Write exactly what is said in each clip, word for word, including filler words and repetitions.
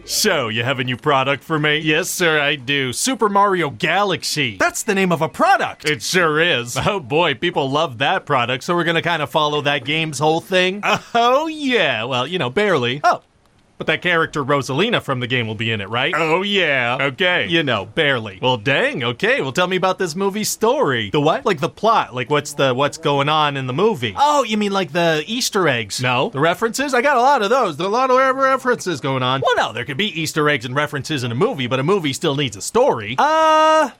So, you have a new product for me? Yes, sir, I do. Super Mario Galaxy. That's the name of a product. It sure is. Oh boy, people love that product, so we're gonna kind of follow that game's whole thing? Oh yeah, well, you know, barely. Oh. But that character Rosalina from the game will be in it, right? Oh, yeah. Okay. You know, barely. Well, dang, okay. Well, tell me about this movie's story. The what? Like the plot. Like what's the what's going on in the movie. Oh, you mean like the Easter eggs? No. The references? I got a lot of those. There are a lot of references going on. Well, no, there could be Easter eggs and references in a movie, but a movie still needs a story. Uh...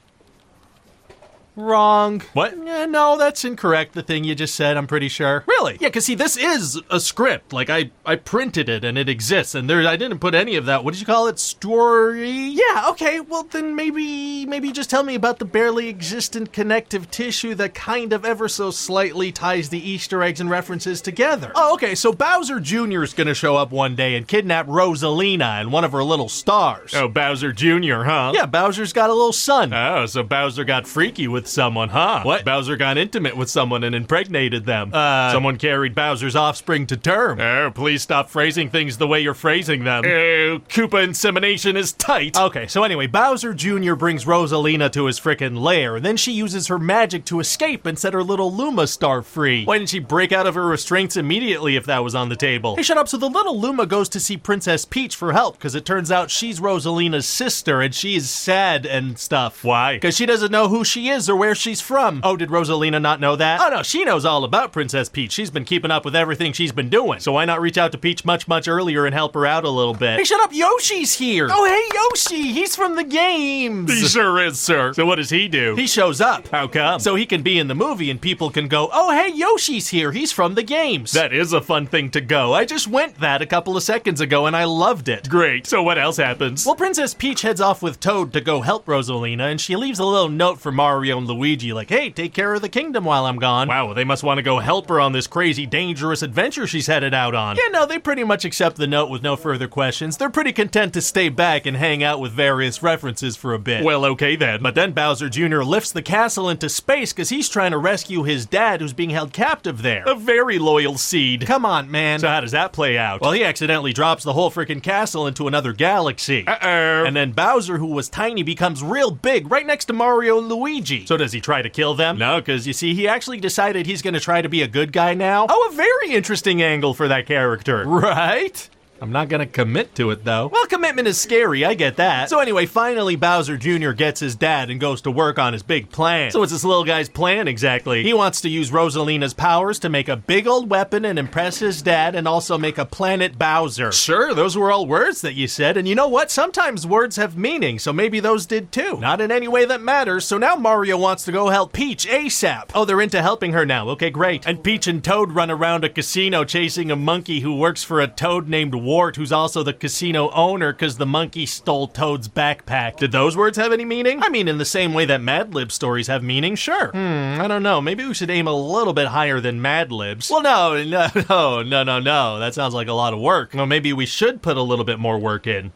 Wrong. What? Yeah, no, that's incorrect, the thing you just said, I'm pretty sure. Really? Yeah, because see, this is a script. Like, I, I printed it, and it exists, and there I didn't put any of that, what did you call it, story? Yeah, okay, well then maybe, maybe just tell me about the barely existent connective tissue that kind of ever so slightly ties the Easter eggs and references together. Oh, okay, so Bowser Junior is gonna show up one day and kidnap Rosalina and one of her little stars. Oh, Bowser Junior, huh? Yeah, Bowser's got a little son. Oh, so Bowser got freaky with someone, huh? What? Bowser got intimate with someone and impregnated them. Uh, someone carried Bowser's offspring to term. Oh, please stop phrasing things the way you're phrasing them. Oh, Koopa insemination is tight. Okay, so anyway, Bowser Junior brings Rosalina to his frickin' lair, and then she uses her magic to escape and set her little Luma star free. Why didn't she break out of her restraints immediately if that was on the table? Hey, shut up. So the little Luma goes to see Princess Peach for help, because it turns out she's Rosalina's sister, and she is sad and stuff. Why? Because she doesn't know who she is or where she's from. Oh, did Rosalina not know that? Oh no, she knows all about Princess Peach. She's been keeping up with everything she's been doing. So why not reach out to Peach much, much earlier and help her out a little bit? Hey, shut up, Yoshi's here! Oh, hey, Yoshi! He's from the games! He sure is, sir. So what does he do? He shows up. How come? So he can be in the movie and people can go, oh, hey, Yoshi's here. He's from the games. That is a fun thing to go. I just went that a couple of seconds ago and I loved it. Great. So what else happens? Well, Princess Peach heads off with Toad to go help Rosalina, and she leaves a little note for Mario and Luigi like, hey, take care of the kingdom while I'm gone. Wow, they must want to go help her on this crazy, dangerous adventure she's headed out on. Yeah, no, they pretty much accept the note with no further questions. They're pretty content to stay back and hang out with various references for a bit. Well, okay then. But then Bowser Junior lifts the castle into space because he's trying to rescue his dad who's being held captive there. A very loyal seed. Come on, man. So how does that play out? Well, he accidentally drops the whole freaking castle into another galaxy. Uh-oh. And then Bowser, who was tiny, becomes real big right next to Mario and Luigi. So does he try to kill them? No, because you see, he actually decided he's going to try to be a good guy now. Oh, a very interesting angle for that character. Right? I'm not gonna commit to it, though. Well, commitment is scary, I get that. So anyway, finally Bowser Junior gets his dad and goes to work on his big plan. So what's this little guy's plan exactly? He wants to use Rosalina's powers to make a big old weapon and impress his dad and also make a planet Bowser. Sure, those were all words that you said, and you know what? Sometimes words have meaning, so maybe those did too. Not in any way that matters, so now Mario wants to go help Peach ASAP. Oh, they're into helping her now. Okay, great. And Peach and Toad run around a casino chasing a monkey who works for a toad named Wart, who's also the casino owner because the monkey stole Toad's backpack. Did those words have any meaning? I mean, in the same way that Mad Lib stories have meaning, sure. Hmm, I don't know. Maybe we should aim a little bit higher than Mad Libs. Well, no, no, no, no, no, no. That sounds like a lot of work. Well, maybe we should put a little bit more work in.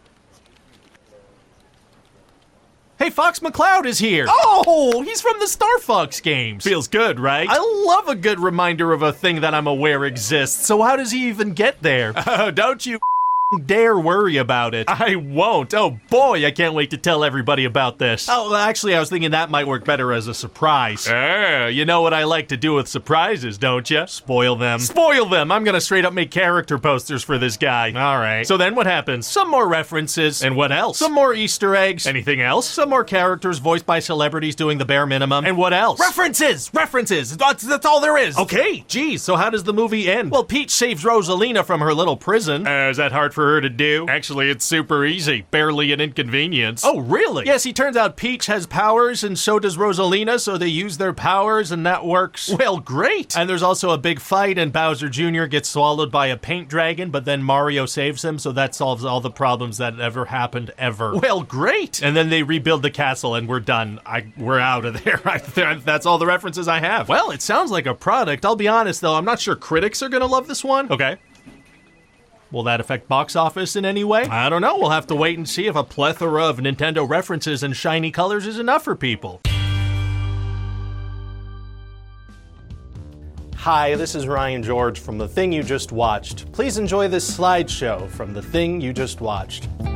Hey, Fox McCloud is here! Oh, he's from the Star Fox games. Feels good, right? I love a good reminder of a thing that I'm aware exists, so how does he even get there? Oh, don't you dare worry about it. I won't. Oh boy, I can't wait to tell everybody about this. Oh, actually, I was thinking that might work better as a surprise. Ah, you know what I like to do with surprises, don't you? Spoil them. Spoil them! I'm gonna straight up make character posters for this guy. Alright. So then what happens? Some more references. And what else? Some more Easter eggs. Anything else? Some more characters voiced by celebrities doing the bare minimum. And what else? References! References! That's, that's all there is! Okay, geez, so how does the movie end? Well, Peach saves Rosalina from her little prison. Uh, is that hard for her to do? Actually, it's super easy. Barely an inconvenience. Oh, really? Yes, he turns out Peach has powers, and so does Rosalina, so they use their powers, and that works. Well, great! And there's also a big fight, and Bowser Junior gets swallowed by a paint dragon, but then Mario saves him, so that solves all the problems that ever happened ever. Well, great! And then they rebuild the castle, and we're done. I, we're out of there. I, that's all the references I have. Well, it sounds like a product. I'll be honest, though, I'm not sure critics are gonna love this one. Okay. Will that affect box office in any way? I don't know. We'll have to wait and see if a plethora of Nintendo references and shiny colors is enough for people. Hi, this is Ryan George from The Thing You Just Watched. Please enjoy this slideshow from The Thing You Just Watched.